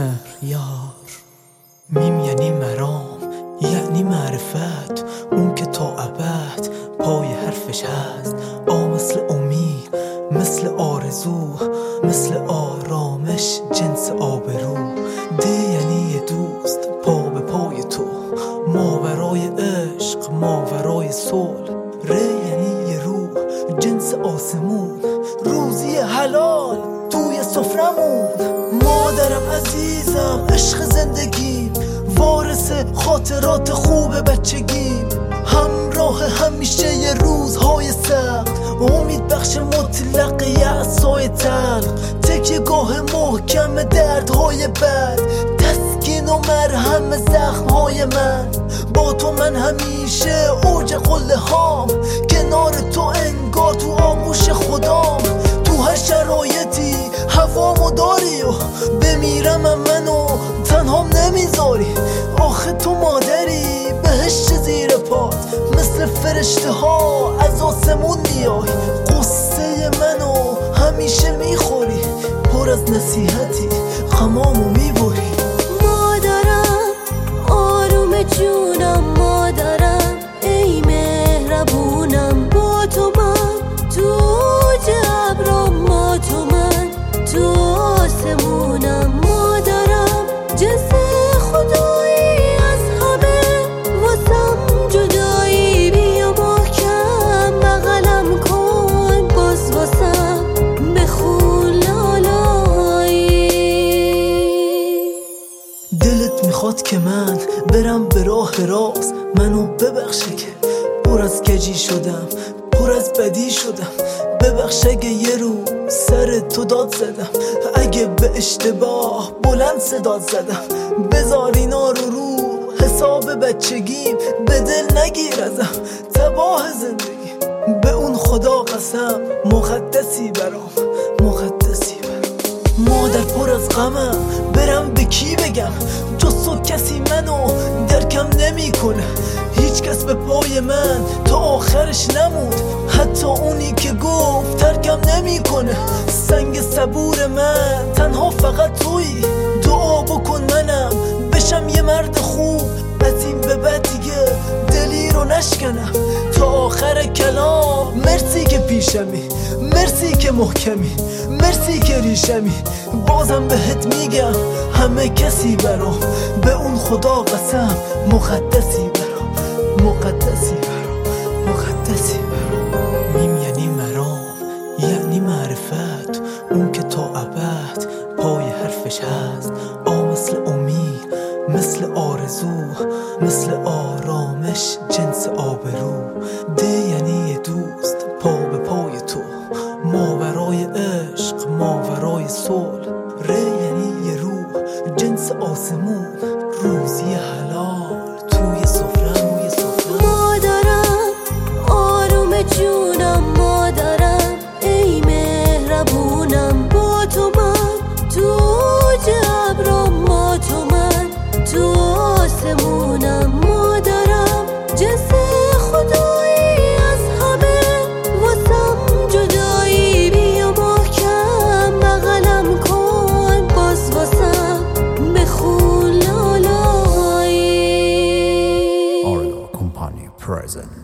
مهر یار. میم یعنی مرام، یعنی معرفت، اون که تا ابد پای حرفش هست. مثل امید، مثل آرزو، مثل آرامش، جنس آبرو. یعنی یه دوست پا به پای تو، ماورای عشق، ماورای صلح. یعنی یه روح، جنس آسمون، روزی حلال توی سفرمون. مادرم عزیزم، عشق زندگیم، وارث خاطرات خوب بچگیم، همراه همیشه یه روزهای سخت، امید بخش مطلق یأسای تلخ، تکیه گاه محکم دردهای بد، تسکین و مرهم زخمهای من. با تو من همیشه اوج قله هام، کنار تو انگار تو آغوش خدام. تو هر شرایطی هوامو داری و بمیرم منو تنهام نمیذاری. آخه تو مادری، بهشت زیر پات، مثل فرشته ها از آسمون میای. قصه منو همیشه میخوری، پر از نصیحتی غمامو میبری. مادرم آروم جونم، مادرم ای مهربونم. با تو من تو جبرم، ما تو من تو آسمونم. مادرم جنس خدایی از همه، واسم جدایی بیا محکم بغلم کن، باز واسم بخون لالایی. دلت میخواد که من برم به راه راست، منو ببخشه که پر از کجی شدم، پر از بدی شدم. ببخش اگه یه رو سر تو داد زدم، اگه به اشتباه بلند صداد زدم. بذار اینا رو حساب بچگیم، به دل نگیر ازم تباه زندگی. به اون خدا قسم، مقدسی برام، مقدسی برام. مادر پر از غمم، برم به کی بگم؟ جز تو کسی منو درکم نمیکنه. هیچ کس به پای من تا آخرش نمود، حتی اونی که گفت ترکم نمیکنه. سنگ صبور من تنها فقط تویی، دعا بکن منم بشم یه مرد خوب، از این به بعد دیگه دلی رو نشکنم تا آخر کلام. مرسی که پیشمی، مرسی که محکمی، مرسی که ریشمی. بازم بهت میگم همه کسی برام، به اون خدا قسم، مقدسی برام، مقدسی برام، مقدسی برام. میم یعنی مرام، یعنی معرفت، اون که تا ابد پای حرفش هست. مثل امید، مثل آرزو، مثل آرامش، جنس آبرو. یعنی یه دوست پا به پای تو، ماورای عشق، ماورای صلح. یعنی یه روح، جنس آسمون، روزی حلال توی سفرم. مادرم آروم جونم، مادرم ای مهربونم. با تو من تو جبرم، ما تو من تو آسمونم. مادرم جنس خدایی از همه، واسم جدایی بیا محکم بغلم کن، باز واسم بخون لالایی. Orlo Company present.